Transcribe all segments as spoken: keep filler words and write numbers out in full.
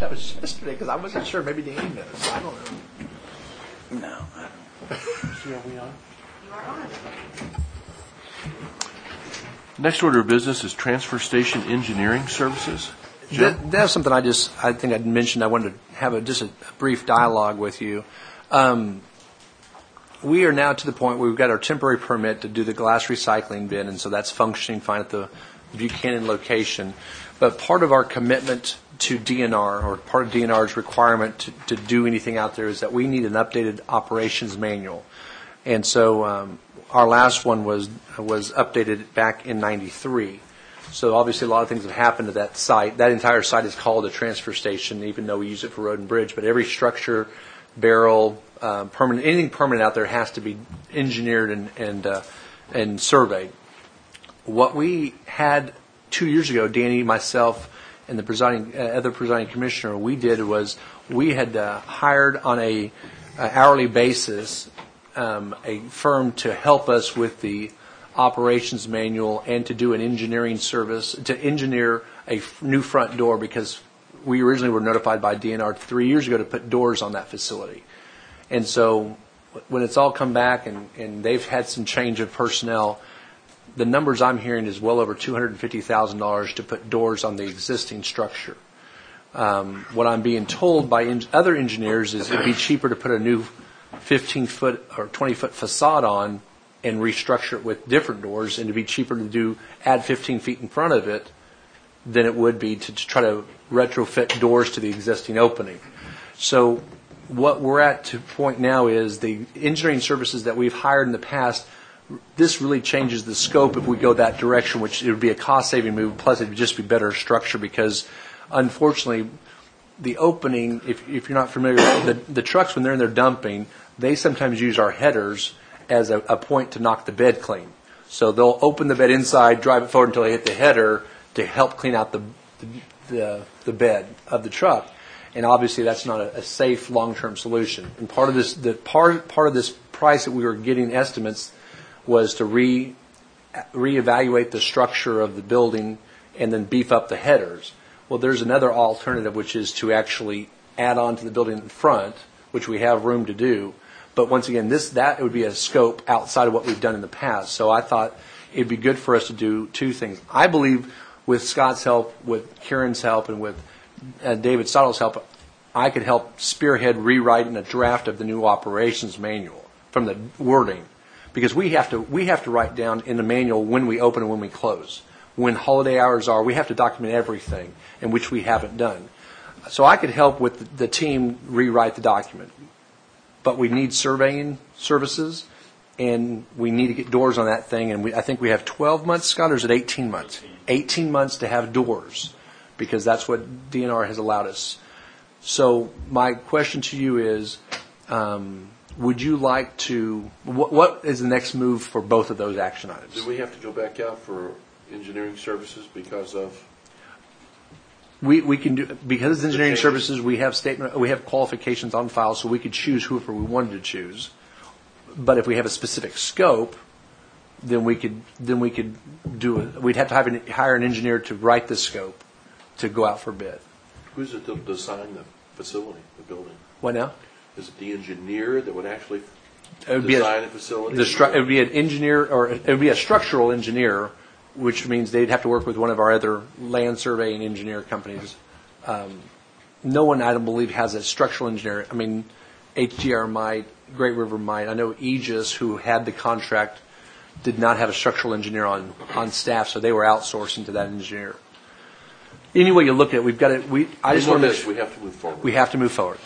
that was yesterday because I wasn't sure. Maybe Danny knows. I don't know. No, I don't. See, are we on? You are on. Next order of business is transfer station engineering services. That, that's something I just, I think I'd mentioned. I wanted to have a, just a, a brief dialogue with you. Um, we are now to the point where we've got our temporary permit to do the glass recycling bin, and so that's functioning fine at the Buchanan location. But part of our commitment to D N R, or part of D N R's requirement to, to do anything out there, is that we need an updated operations manual. And so um, our last one was was updated back in ninety-three. So obviously a lot of things have happened to that site. That entire site is called a transfer station, even though we use it for road and bridge. But every structure, barrel, uh, permanent, anything permanent out there has to be engineered and and, uh, and surveyed. What we had two years ago, Danny, myself, and the presiding uh, other presiding commissioner, we did was we had uh, hired on a uh, hourly basis um, a firm to help us with the operations manual and to do an engineering service to engineer a f- new front door, because we originally were notified by D N R three years ago to put doors on that facility. And so when it's all come back and, and they've had some change of personnel, the numbers I'm hearing is well over two hundred fifty thousand dollars to put doors on the existing structure. Um, what I'm being told by en- other engineers is it'd be cheaper to put a new fifteen foot or twenty foot facade on and restructure it with different doors, and to be cheaper to do add fifteen feet in front of it than it would be to, to try to retrofit doors to the existing opening. So what we're at to point now is the engineering services that we've hired in the past. This really changes the scope if we go that direction, which it would be a cost-saving move, plus it would just be better structure, because unfortunately the opening, if, if you're not familiar, the, the trucks, when they're in their dumping, they sometimes use our headers as a, a point to knock the bed clean. So they'll open the bed inside, drive it forward until they hit the header to help clean out the the, the, the bed of the truck. And obviously that's not a, a safe long-term solution. And part of this, the part part of this price that we were getting estimates was to re reevaluate the structure of the building and then beef up the headers. Well, there's another alternative, which is to actually add on to the building in front, which we have room to do. But once again, this that would be a scope outside of what we've done in the past. So I thought it'd be good for us to do two things. I believe with Scott's help, with Kieran's help, and with uh, David Stottle's help, I could help spearhead rewriting a draft of the new operations manual from the wording, because we have to we have to write down in the manual when we open and when we close, when holiday hours are. We have to document everything, and which we haven't done. So I could help with the team rewrite the document. But we need surveying services, and we need to get doors on that thing. And we, I think we have twelve months, Scott, or is it eighteen months? eighteen months to have doors, because that's what D N R has allowed us. So my question to you is, um, would you like to, what, what is the next move for both of those action items? Do we have to go back out for engineering services because of? We we can do, because it's engineering services, we have statement we have qualifications on file, so we could choose whoever we wanted to choose. But if we have a specific scope, then we could then we could do it. We'd have to have an, hire an engineer to write the scope to go out for bid. Who's it to design the facility, the building? What now? Is it the engineer that would actually It would design be a, a facility? The stru- it would be an engineer, or it would be a structural engineer, which means they'd have to work with one of our other land surveying engineer companies. Um, no one, I don't believe, has a structural engineer. I mean, H D R might, Great River might. I know Aegis, who had the contract, did not have a structural engineer on, on staff, so they were outsourcing to that engineer. Any way you look at it, we've got it. We I just want to make sure we have to move forward. We have to move forward.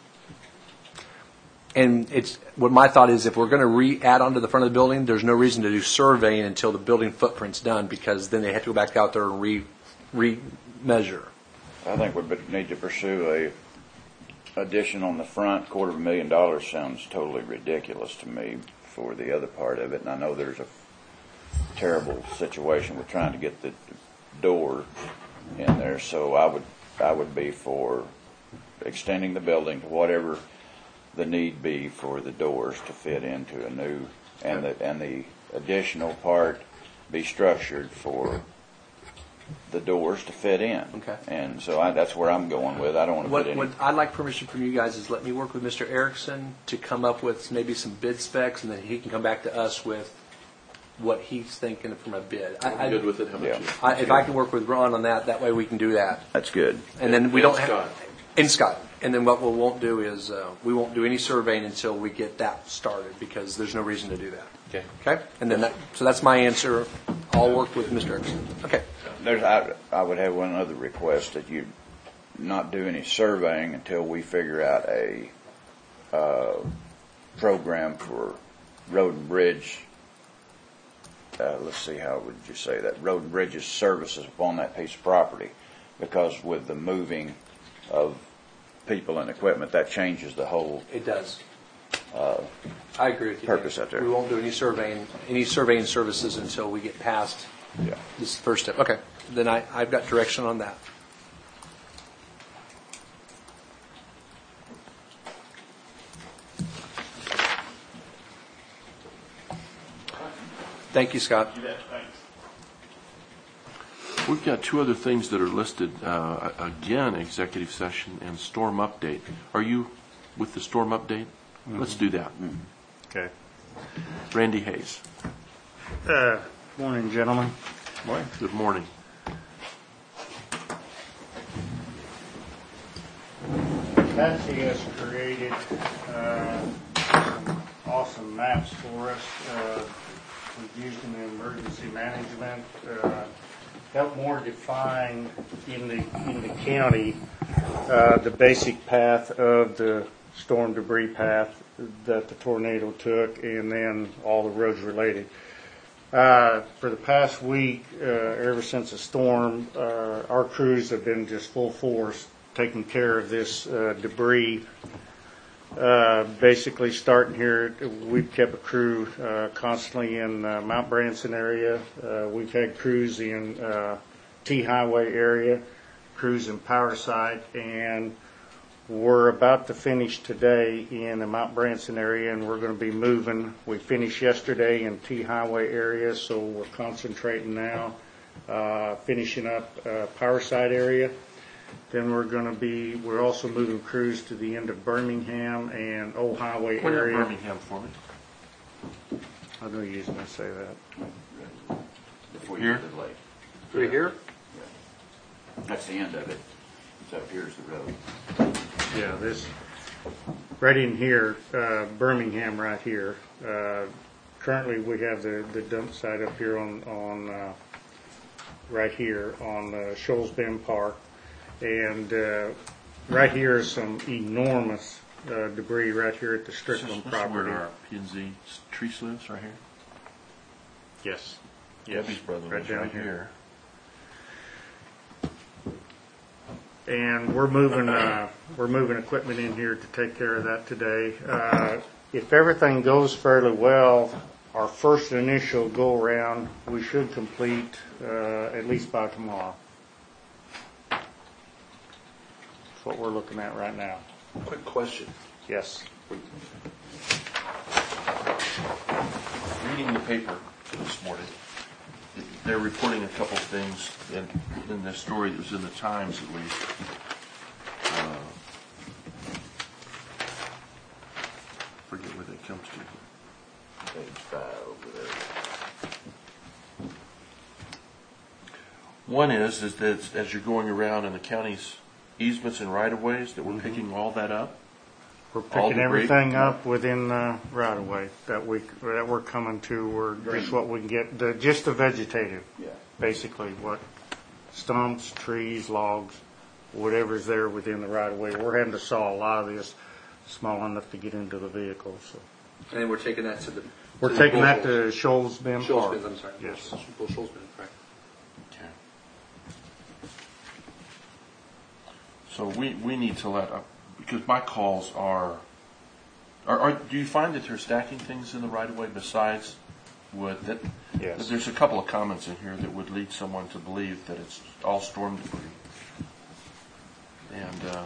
And it's what my thought is, if we're going to re-add onto the front of the building, there's no reason to do surveying until the building footprint's done, because then they have to go back out there and re re-measure. I think we need to pursue a addition on the front. Quarter of a million dollars sounds totally ridiculous to me for the other part of it, and I know there's a terrible situation with trying to get the door in there. So I would I would be for extending the building to whatever the need be for the doors to fit into a new, and the and the additional part be structured for the doors to fit in. Okay. And so I, that's where I'm going with. I don't want to put What, any. what I'd like permission from you guys is let me work with Mister Erickson to come up with maybe some bid specs, and then he can come back to us with what he's thinking from a bid. I, I'm I, good with it. How about Yeah. you? I, if I can work with Ron on that, that way we can do that. That's good. And then we And don't Scott. have, and Scott. And then what we won't do is, uh, we won't do any surveying until we get that started, because there's no reason to do that. Okay. Okay? And then that, so that's my answer. I'll work with Mister Erickson. Okay. There's, I, I would have one other request, that you not do any surveying until we figure out a, uh, program for road and bridge. Uh, let's see, how would you say that? Road and bridges services upon that piece of property. Because with the moving of people and equipment, that changes the whole, It does. I agree with you. Dan. purpose out there. We won't do any surveying, any surveying services until we get past yeah. this first step. Okay. Then I, I've got direction on that. Thank you, Scott. We've got two other things that are listed, uh, again, executive session and storm update. Are you with the storm update? Mm-hmm. Let's do that. Mm-hmm. Okay. Randy Hayes. Uh, morning, gentlemen. Morning. Good morning. Patsy has created uh, some awesome maps for us. Uh, we've used them in emergency management. Uh, help more define in the in the county uh, the basic path of the storm debris path that the tornado took, and then all the roads related. Uh, for the past week, uh, ever since the storm, uh, our crews have been just full force taking care of this uh, debris. Uh, basically, starting here, we've kept a crew uh, constantly in uh, Mount Branson area. Uh, we've had crews in uh, T Highway area, crews in Power Site, and we're about to finish today in the Mount Branson area, and we're going to be moving. We finished yesterday in T Highway area, so we're concentrating now, uh, finishing up uh, Power Site area. Then we're going to be, we're also moving crews to the end of Birmingham and Old Highway Point out area. Birmingham for me. I knew you was going to say that. Before Here? you get to the lake. Right here? That's the end of it. So here's the road. Yeah, this, right in here, uh, Birmingham right here. Uh, currently, we have the, the dump site up here on, on uh, right here on uh, Shoals Bend Park. And uh, right here is some enormous uh, debris right here at the This is, Strickland this is property. where our P and Z tree lives, right here. Yes. Yes. Debbie's brother right lives down right here. here. And we're moving uh, we're moving equipment in here to take care of that today. Uh, if everything goes fairly well, our first initial go around we should complete uh, at least by tomorrow. That's what we're looking at right now. Quick question. Yes. Reading the paper this morning, they're reporting a couple of things in, in this story that was in the Times at least. Uh, forget where that comes to. Page five over there. One is, is that as you're going around in the county's easements and right-of-ways, that we're Mm-hmm. picking all that up. We're All picking debris? everything up within the right of way that we that we're coming to. We're just what we can get. The just the vegetative, Yeah. basically what stumps, trees, logs, whatever's there within the right of way. We're having to saw a lot of this small enough to get into the vehicle. So And then we're taking that to the. we're to the taking that Bull- to Shoals Bend Shoals Park. Bend, I'm sorry. Yes. Bull Shoals Bend, right. Okay. So we, we need to let, uh, because my calls are, are, are, do you find that they're stacking things in the right of way besides wood? That, Yes. that there's a couple of comments in here that would lead someone to believe that it's all storm debris. And, uh,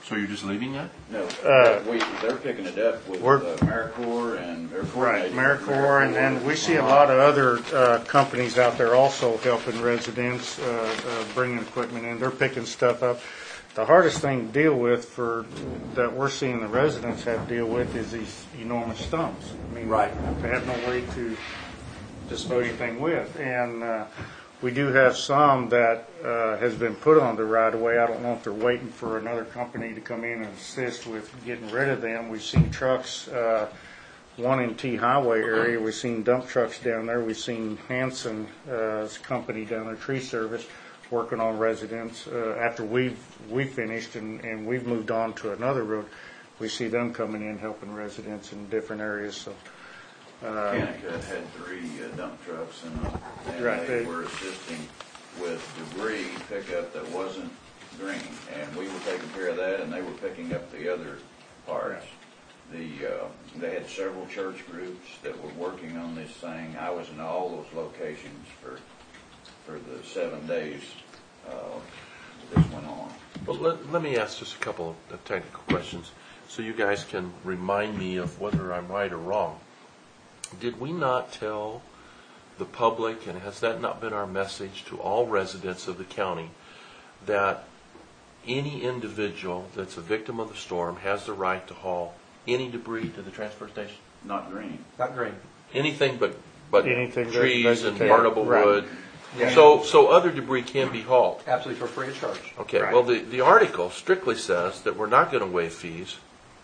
So you're just leaving that? No, Uh, we, they're picking it up with we're- uh, AmeriCorps and they're Right, coordinating. with AmeriCorps, and then we see a lot of other uh, companies out there also helping residents, uh, uh, bringing equipment in. They're picking stuff up. The hardest thing to deal with for, that we're seeing the residents have to deal with is these enormous stumps. I mean, Right. They have no way to just do anything with. And uh, we do have some that uh, has been put on the right of way. I don't know if they're waiting for another company to come in and assist with getting rid of them. We've seen trucks, uh, one in T Highway area, we've seen dump trucks down there. We've seen Hanson, uh, company down there, Tree Service, working on residents. Uh, after we've, we finished and, and we've moved on to another road, we see them coming in helping residents in different areas. So, uh, Kennecott had three uh, dump trucks and, uh, and Right, they they- were assisting with debris pickup that wasn't green. And we were taking care of that and they were picking up the other parts. The, uh, they had several church groups that were working on this thing. I was in all those locations for, for the seven days, uh, this went on. Well, let, let me ask just a couple of technical questions so you guys can remind me of whether I'm right or wrong. Did we not tell the public, and has that not been our message to all residents of the county, that any individual that's a victim of the storm has the right to haul any debris to the transfer station? Not green. Not green. Anything but, but Anything that- trees and vegetable. burnable Right. wood. Yeah. So, so other debris can be hauled. Absolutely for free of charge. Okay, Right. well, the, the article strictly says that we're not going to waive fees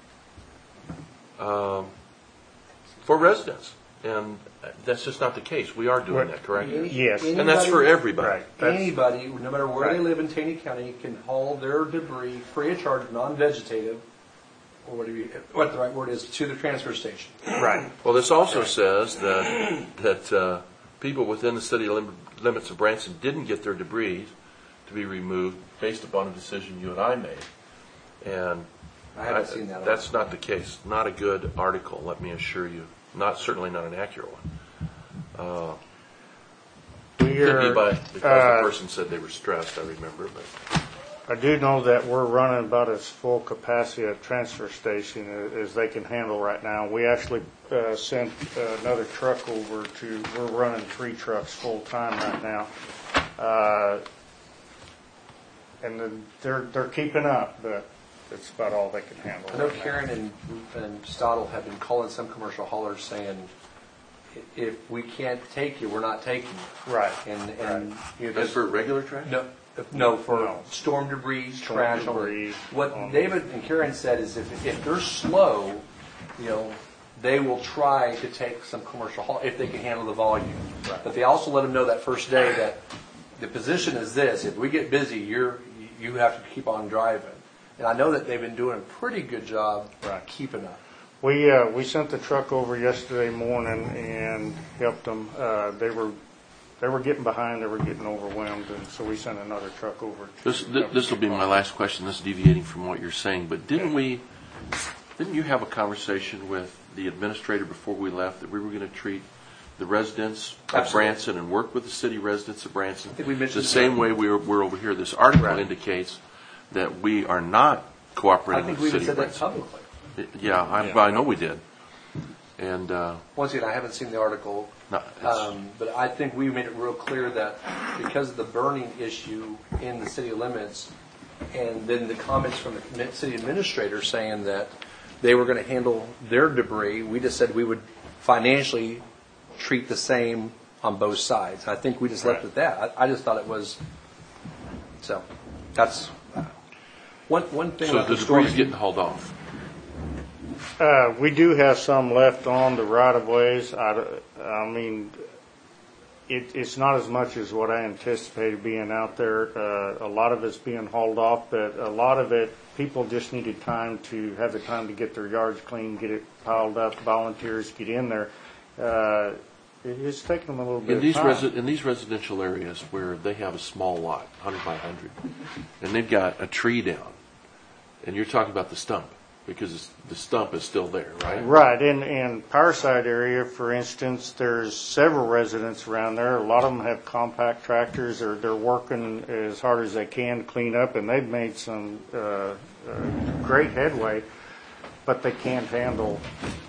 um, for residents. And that's just not the case. We are doing What- that, correct? Yes. And that's for everybody. right. That's- Anybody, no matter where they Right. live in Taney County, can haul their debris free of charge, non-vegetative, or whatever you, what the right word is, to the transfer station. Right. Well, this also says that that uh, people within the city lim- limits of Branson didn't get their debris to be removed based upon a decision you and I made. And I haven't seen that. That's not the case. Not a good article, let me assure you. Not certainly not an accurate one. Uh, We could be are, by because uh, the person said they were stressed. I remember, but I do know that we're running about as full capacity at transfer station a- as they can handle right now. We actually uh, sent uh, another truck over to, we're running three trucks full time right now. Uh, And then they're, they're keeping up, but it's about all they can handle. I know right now. Karen and, and Stottle have been calling some commercial haulers saying, "I- if we can't take you, we're not taking you." Right. And, and, you know, as there's- for regular trash, no, no, for No. storm debris, Storm trash. on the- debris What on- David and Karen said is if, if they're slow, you know, they will try to take some commercial haul if they can handle the volume. Right. But they also let them know that first day that the position is this: if we get busy, you're you have to keep on driving. And I know that they've been doing a pretty good job Right. keeping up. We, uh, we sent the truck over yesterday morning and helped them. Uh, they were, they were getting behind, they were getting overwhelmed, and so we sent another truck over. to this help this will be keep my on. last question. This is deviating from what you're saying, but didn't we? Didn't you have a conversation with the administrator before we left that we were going to treat the residents of Absolutely. Branson and work with the city residents of Branson I think we mentioned the same that. way we were, we're over here? This article Right. indicates that we are not I cooperating think with we the even city said of that Branson. publicly. Yeah, I, I know we did. And uh, Once again, I haven't seen the article, no, it's, um, but I think we made it real clear that because of the burning issue in the city limits, and then the comments from the commi- city administrator saying that they were going to handle their debris, we just said we would financially treat the same on both sides. I think we just left it at that. I, I just thought it was, so, that's, uh, one, one thing so about the the debris storm. is getting hauled off. Uh, we do have some left on the right of ways. I, I mean, it, it's not as much as what I anticipated being out there. Uh, a lot of it's being hauled off, but a lot of it, people just needed time to have the time to get their yards clean, get it piled up, volunteers get in there. Uh, it, it's taking them a little bit In of these time. resi- in these residential areas where they have a small lot, one hundred by one hundred, and they've got a tree down, and you're talking about the stump, because it's, the stump is still there, right? Right, in, in Powerside area, for instance, there's several residents around there. A lot of them have compact tractors, or they're working as hard as they can to clean up, and they've made some uh, uh, great headway, but they can't handle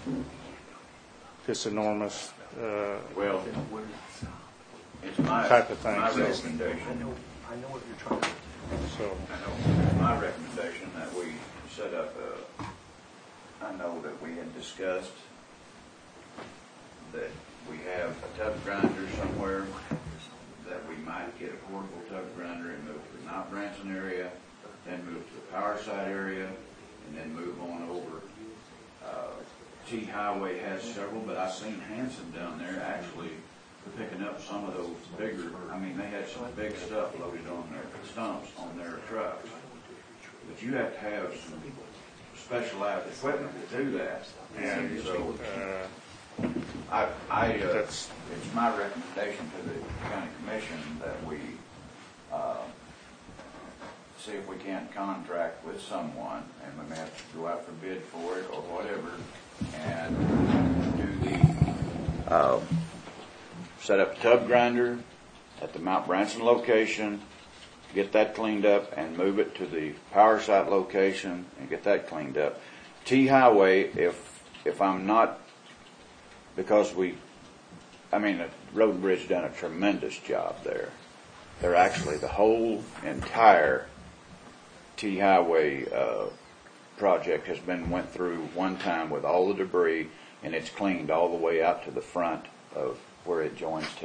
this enormous uh, Well, it's my, type of thing, my so- recommendation, I know what you're trying to. so. I know, it's my recommendation that we set up a, I know that we had discussed that we have a tub grinder somewhere, that we might get a portable tub grinder and move to the Mount Branson area, then move to the Powerside area, and then move on over. Uh, T Highway has several, but I've seen Hanson down there actually picking up some of those bigger, I mean, they had some big stuff loaded on their stumps on their trucks. But you have to have some specialized equipment to do that. And so, Uh, I, I, uh, That's- it's my recommendation to the county commission that we, uh, see if we can't contract with someone, and we may have to go out for bid for it or whatever, and do the, uh, set up a tub grinder at the Mount Branson location, get that cleaned up, and move it to the Powerside location and get that cleaned up. T Highway, if if I'm not, because we, I mean, the Road and Bridge done a tremendous job there. They're actually, the whole entire T Highway uh, project has been went through one time with all the debris, and it's cleaned all the way out to the front of where it joins T.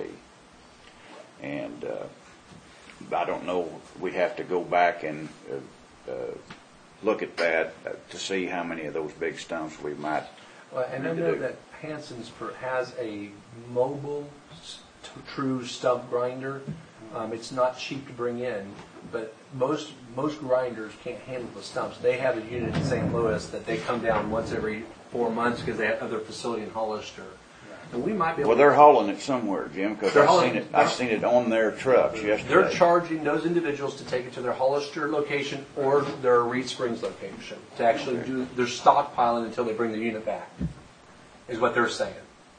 And uh, I don't know, we'd have to go back and uh, uh, look at that uh, to see how many of those big stumps we might. Well, and I need to know do. that Hanson's per- has a mobile s- t- true stump grinder. Um, it's not cheap to bring in, but most most grinders can't handle the stumps. They have a unit in Saint Louis that they come down once every four months because they have other facility in Hollister. And we might be able Well, they're hauling it somewhere, Jim, because They're I've hauling seen it- it. I've seen it on their trucks yesterday. They're charging those individuals to take it to their Hollister location or their Reed Springs location to actually do their stockpiling until they bring the unit back, is what they're saying.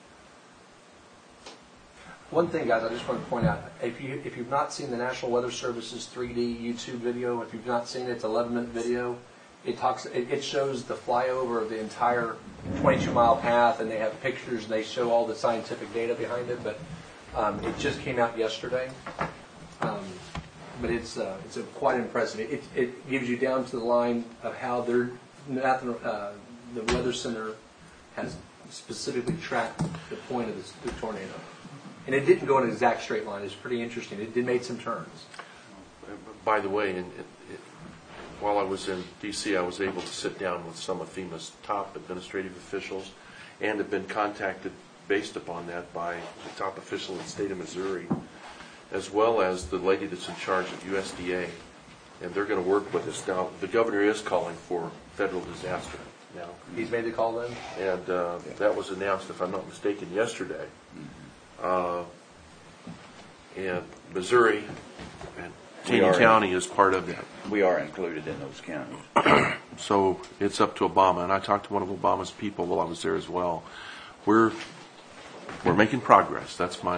One thing, guys, I just want to point out, if, you, if you've not seen the National Weather Service's three D YouTube video, if you've not seen it, it's an eleven minute video. It talks. It, it shows the flyover of the entire twenty-two mile path, and they have pictures, and they show all the scientific data behind it. But um, it just came out yesterday. Um, but it's uh, it's a quite impressive. It, it gives you down to the line of how they're nothing, uh, the Weather Center has specifically tracked the point of this, the tornado. And it didn't go in an exact straight line. It's pretty interesting. It did make some turns. By the way, in, in, in, while I was in D C, I was able to sit down with some of FEMA's top administrative officials and have been contacted based upon that by the top official in the state of Missouri, as well as the lady that's in charge of U S D A. And they're going to work with us. Now, the governor is calling for federal disaster now. He's made the call then? And uh, that was announced, if I'm not mistaken, yesterday. Uh, and Missouri and We Taney are- County is part of that. We are included in those counties. So it's up to Obama. And I talked to one of Obama's people while I was there as well. We're we're making progress. That's my.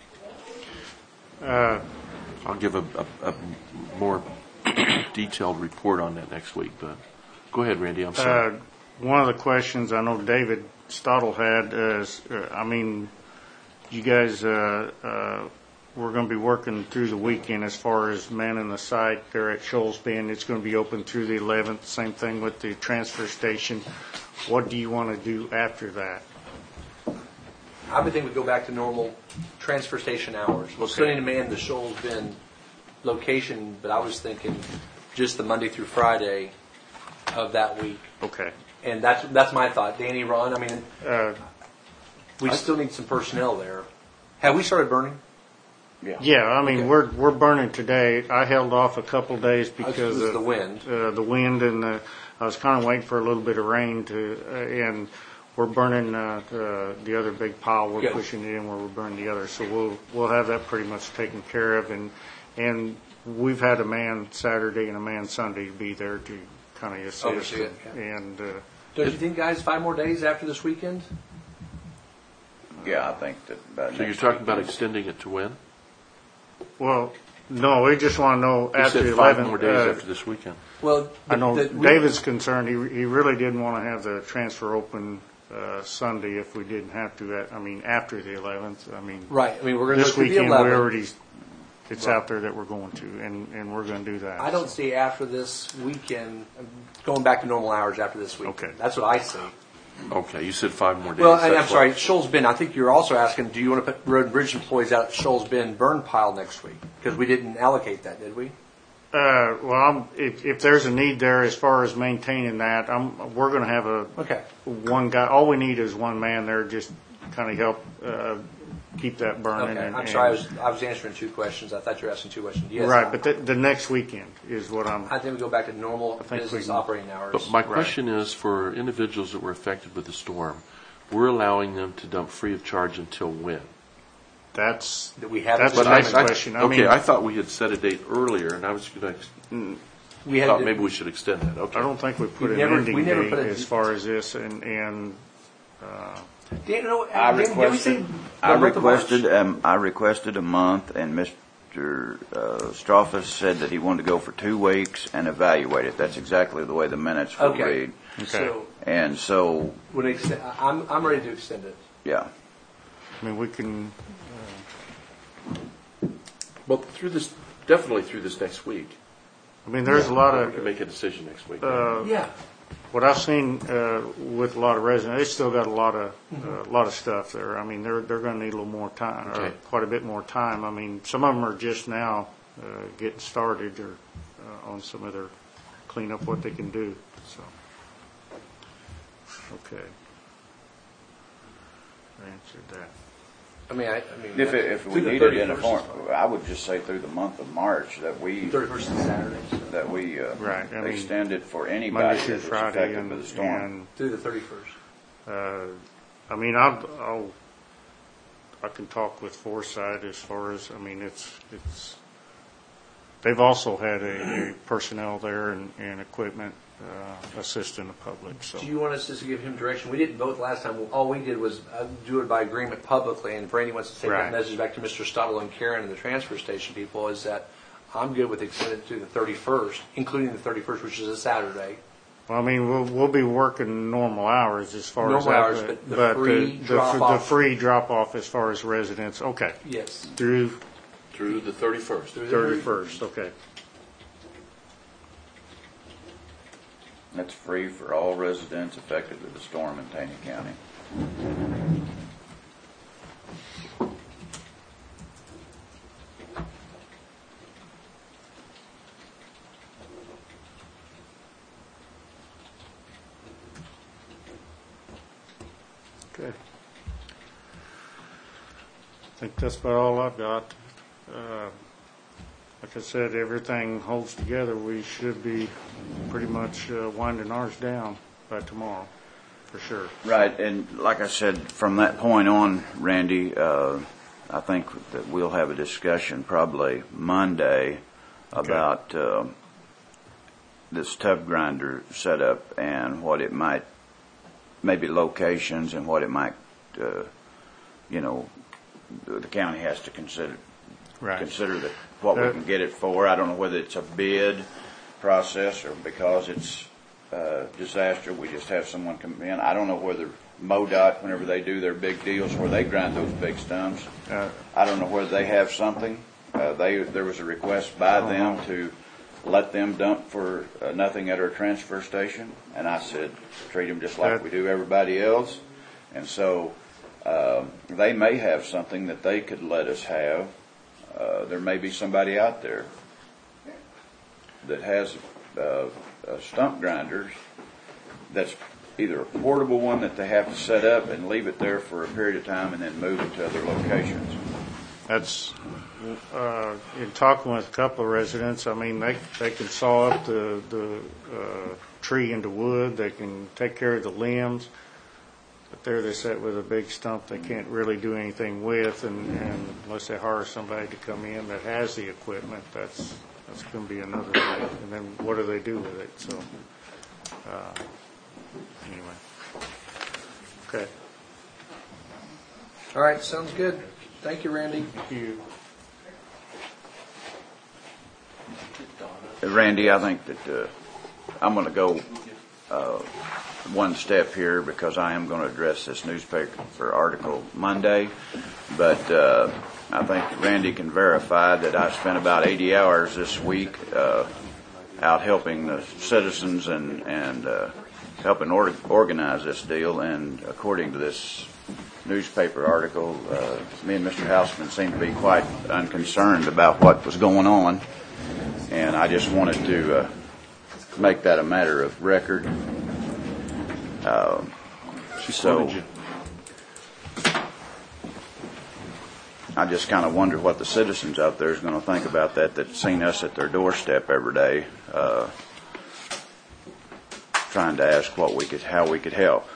Uh, I'll give a, a, a more detailed report on that next week. But go ahead, Randy. I'm sorry. Uh, one of the questions I know David Stottle had is, uh, I mean, you guys, uh, uh, we're going to be working through the weekend as far as manning the site there at Shoals Bend. It's going to be open through the eleventh. Same thing with the transfer station. What do you want to do after that? I would think we'd go back to normal transfer station hours. We'll still need to man the Shoals Bend location, but I was thinking just the Monday through Friday of that week. Okay. And that's that's my thought. Danny, Ron, I mean, Uh, we still need some personnel there. Have we started burning? Yeah. yeah, I mean, Okay. we're we're burning today. I held off a couple days because Because of of the wind. uh, the wind and the, I was kind of waiting for a little bit of rain to, uh, and we're burning uh, the, the other big pile. We're Good. pushing it in where we're burning the other, so we'll we'll have that pretty much taken care of. And and we've had a man Saturday and a man Sunday to be there to kind of assist. Oversee it, yeah. And, uh, Don't you think, guys, five more days after this weekend? Yeah, I think that. uh, So you're next talking about weekend- extending it to when? well, no, we just want to know You after said the five eleventh. more days uh, after this weekend. Well, I know the- the- we- David's concerned, he, he really didn't want to have the transfer open uh, Sunday if we didn't have to, uh, I mean, after the eleventh. I mean, Right, I mean, we're going to this go through the weekend, we eleventh. already, it's Right. out there that we're going to, and, and we're going to do that. I don't see after this weekend, going back to normal hours after this weekend. Okay. That's what I see. Okay, you said five more days. Well, and I'm That's sorry, what- Shoals Bend, I think you're also asking, do you want to put road and bridge employees out at Shoals Bend burn pile next week? Because we didn't allocate that, did we? Uh, well, I'm, if, if there's a need there as far as maintaining that, I'm, we're going to have a, Okay. one guy, all we need is one man there, just kind of help, uh, keep that burning. Okay, and- I'm sorry, I and- was, I was answering two questions. I thought you were asking two questions. Yes. Right, but the, the next weekend is what I'm, I think we go back to normal think we business can- operating hours. But my question is, for individuals that were affected with the storm, we're allowing them to dump free of charge until when? that's, That we haven't that's the But I- next I- question. I Okay, mean, I thought we had set a date earlier, and I was going to, We had thought to- maybe we should extend that. Okay. I don't think we put We an never- ending we never date put a- as far as this, and, and, Dan, no, I Dan, did we say requested, I the month of March? requested, um, I requested a month, and Mister uh, Stroffus said that he wanted to go for two weeks and evaluate it. That's exactly the way the minutes will Okay. read. So, And so, when it extend, I'm, I'm ready to extend it. yeah. I mean, we can, Well, through this, definitely through this next week. I mean, there's a lot We can of, make a decision next week. uh, Yeah. what I've seen, uh, with a lot of residents, they still got a lot of, a lot of stuff there. I mean, they're, they're gonna need a little more time, or Okay. quite a bit more time. I mean, some of them are just now, uh, getting started or, uh, on some of their clean up what they can do, so. Okay. I answered that. I mean, I, I mean. If, it- if we through the need it in a thirty-first form, is fine. I would just say through the month of March that we, thirty-first is Saturday, so that we uh, Right, I mean, extend it for Monday anybody through that was Friday affected and, by the storm. and, through the thirty-first. uh, I mean, I'll, I'll, I can talk with Foresight as far as, I mean, it's, it's, they've also had a, a personnel there and, and equipment, uh, assisting the public, so. Do you want us just to give him direction? We didn't vote last time. All we did was uh, do it by agreement publicly, and if Randy wants to take Right. that message back to Mister Stottle and Karen and the transfer station people, is that I'm good with extending it to the thirty-first, including the thirty-first, which is a Saturday. Well, I mean, we'll, we'll be working normal hours as far as Normal that. hours, but the free the- drop-off- The free drop-off as far as residents, okay, Yes. through Through the thirty-first. Through the thirty-first, okay. That's free for all residents affected with the storm in Taney County. Okay. I think that's about all I've got. Uh, Like I said, everything holds together. We should be pretty much uh, winding ours down by tomorrow, for sure. Right, and like I said, from that point on, Randy, uh, I think that we'll have a discussion probably Monday about uh, this tub grinder setup and what it might, maybe locations and what it might, uh, you know, the county has to consider. Right. Consider that what we Uh, can get it for. I don't know whether it's a bid process or because it's a disaster, we just have someone come in. I don't know whether MoDOT, whenever they do their big deals where they grind those big stumps, Uh, I don't know whether they have something. Uh, they, there was a request by them to let them dump for uh, nothing at our transfer station, and I said, treat them just like we do everybody else. And so, um, they may have something that they could let us have. Uh, there may be somebody out there that has uh, a stump grinders that's either a portable one that they have to set up and leave it there for a period of time and then move it to other locations. That's, uh, in talking with a couple of residents, I mean, they, they can saw up the, the, uh, tree into wood, they can take care of the limbs, but there they sit with a big stump they can't really do anything with, and, and unless they hire somebody to come in that has the equipment, that's, that's gonna be another thing, and then what do they do with it, so. Uh, Anyway. Okay. All right, sounds good. Thank you, Randy. Thank you. Randy, I think that uh, I'm going to go uh, one step here because I am going to address this newspaper article Monday. But uh, I think Randy can verify that I spent about eighty hours this week uh, out helping the citizens and, and uh, helping or- organize this deal. And according to this newspaper article, uh, me and Mister Houseman seemed to be quite unconcerned about what was going on. And I just wanted to uh, make that a matter of record. Uh, so I just kind of wonder what the citizens out there is going to think about that, that seen us at their doorstep every day, uh, trying to ask what we could, how we could help.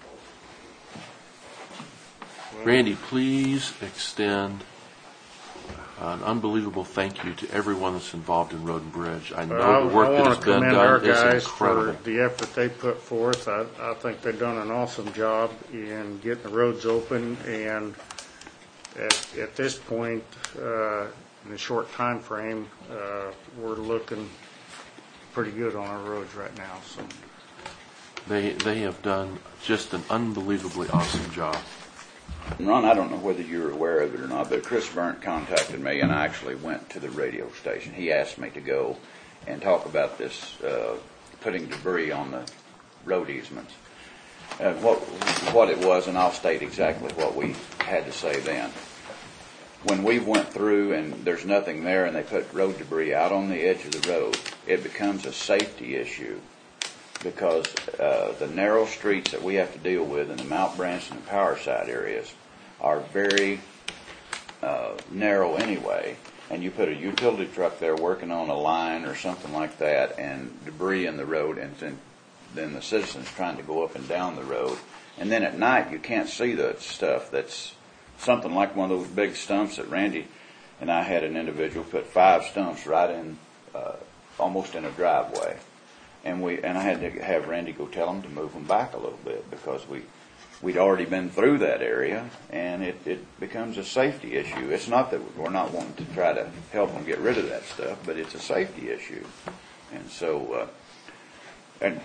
Randy, please extend an unbelievable thank you to everyone that's involved in Road and Bridge. I know Well, the work I that want has to been commend our done is guys incredible. for the effort they put forth. I, I think they've done an awesome job in getting the roads open, and at, at this point, uh, in a short time frame, uh, we're looking pretty good on our roads right now. So, They they have done just an unbelievably awesome job. Ron, I don't know whether you're aware of it or not, but Chris Burnt contacted me, and I actually went to the radio station. He asked me to go and talk about this, uh, putting debris on the road easements. Uh, what what it was, and I'll state exactly what we had to say then. When we went through and there's nothing there and they put road debris out on the edge of the road, it becomes a safety issue because uh, the narrow streets that we have to deal with in the Mount Branson and Powerside areas are very uh, narrow anyway, and you put a utility truck there working on a line or something like that and debris in the road, and then, then the citizens trying to go up and down the road, and then at night you can't see the stuff. That's something like one of those big stumps that Randy and I had an individual put five stumps right in, uh, almost in a driveway. And we and I had to have Randy go tell them to move them back a little bit because we we'd already been through that area, and it, it becomes a safety issue. It's not that we're not wanting to try to help them get rid of that stuff, but it's a safety issue. And so, uh, and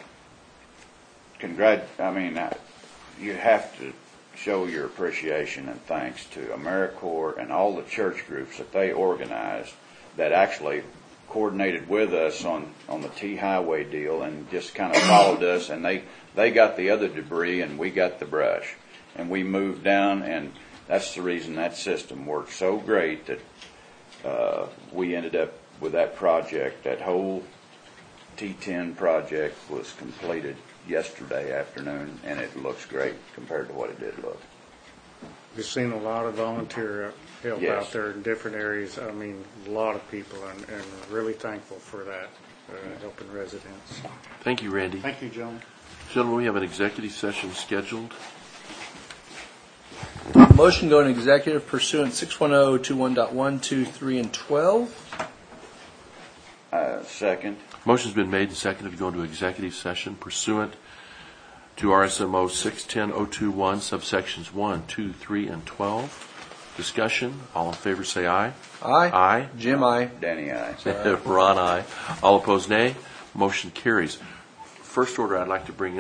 congrat. I mean, I, you have to show your appreciation and thanks to AmeriCorps and all the church groups that they organized that actually coordinated with us on, on the T Highway deal and just kind of followed us, and they, they got the other debris and we got the brush. And we moved down, and that's the reason that system worked so great that uh, we ended up with that project. That whole T ten project was completed yesterday afternoon, and it looks great compared to what it did look. we've seen a lot of volunteer help Yes. out there in different areas. I mean, a lot of people, and, and really thankful for that, uh, helping residents. Thank you, Randy. Thank you, Joan. Gentlemen, we have an executive session scheduled. Motion to go into executive pursuant six one zero two one point one, two, three, and twelve. Uh, second. Motion's been made and seconded to go into executive session pursuant to R S M O six ten oh two one, subsections one, two, three, and twelve. Discussion. All in favor say aye. Aye. Aye. Jim, aye. Danny, aye. Ron, aye. All opposed, nay. Motion carries. First order I'd like to bring